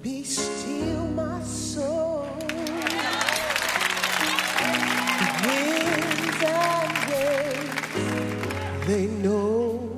Be still, my soul. The winds and waves, they know